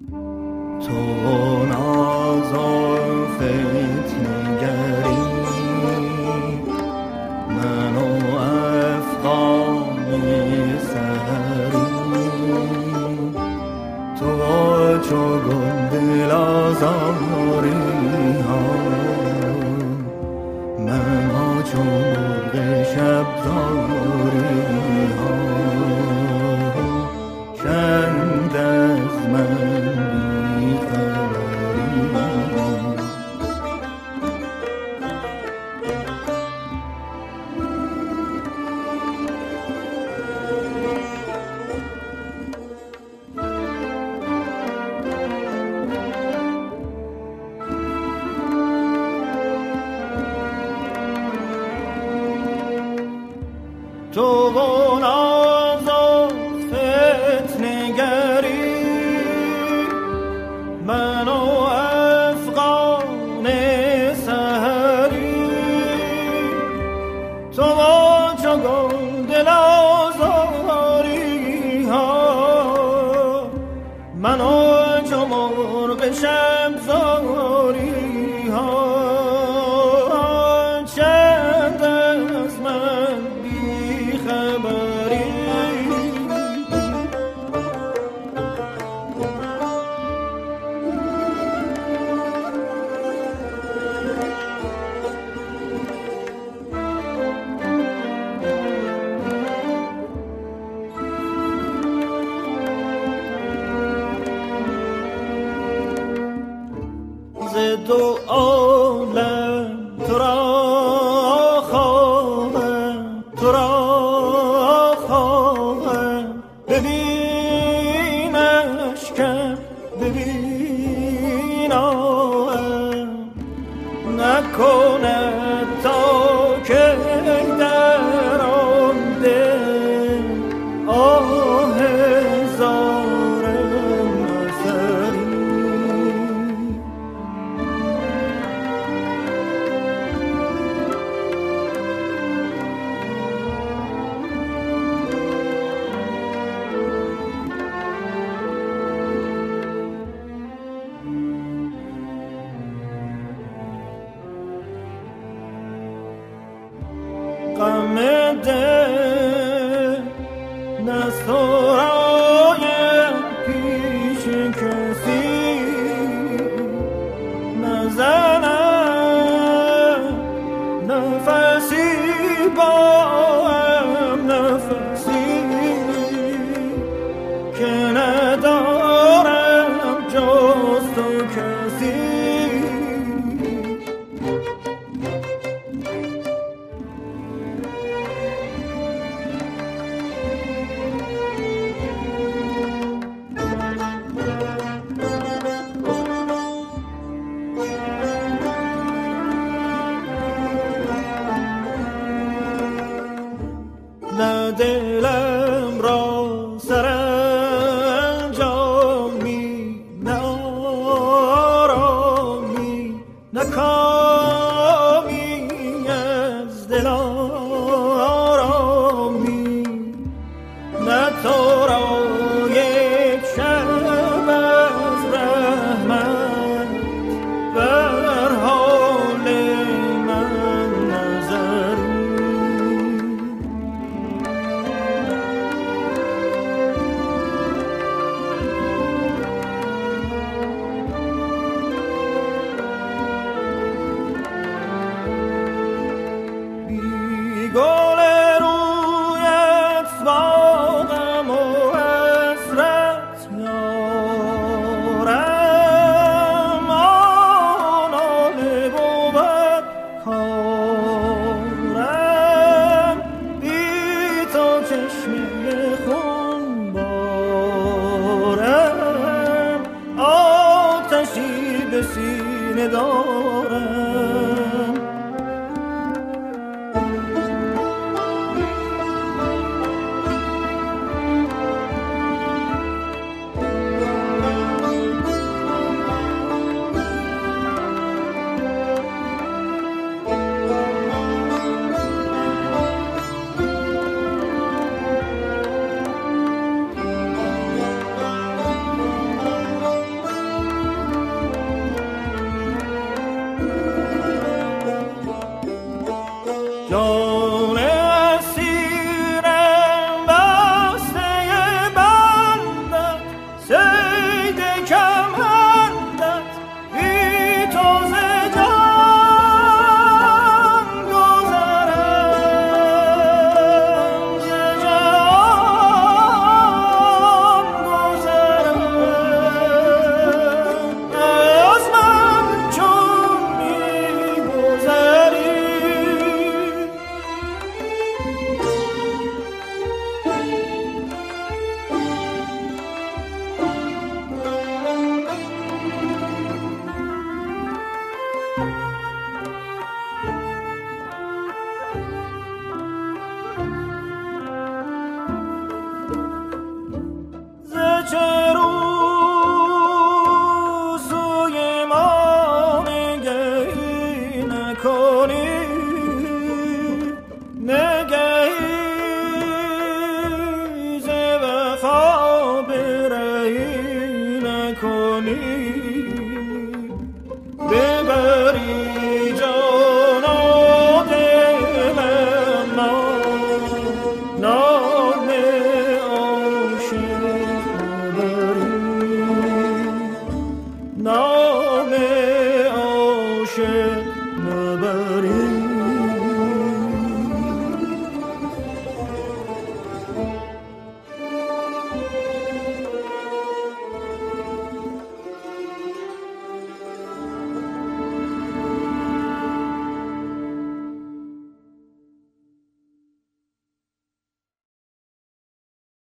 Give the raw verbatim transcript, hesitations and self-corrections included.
تو ناز و فتنگری من و افغان سحری تو چو گل دل آزاری ها من چو مرغ شب زاری ها چند از من بی خبری تو و ناز و فتنگری من و افغان سحری تو و چو گل دل آزاری ها من و چو مرغ شب زاری ها چند از من بی خبری ز دو عالم تو را خواهم تو را خواهم ببینش کم ببینم نکند تا که در آن دل آه هزارم نظری غم دل نسرایم پیش کسی نزنم نفسی با هم نفسی که ندارم جز تو کسی نه دلم را سرانجامی نه آرامی نه کامی از دل آرامی نه تو را یک شب از رحمت بر حال من نظری گل رویت باغم و حسرت یارم آن آله بود کارم بی تو چشمه خون بارم آتشی به سینه دارم شعر